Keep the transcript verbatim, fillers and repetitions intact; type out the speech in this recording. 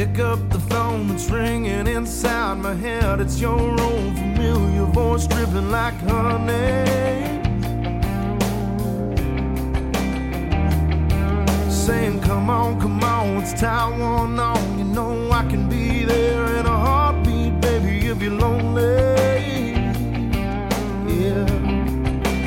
Pick up the phone that's ringing inside my head. It's your old familiar voice dripping like honey, saying come on, come on, it's Taiwan on.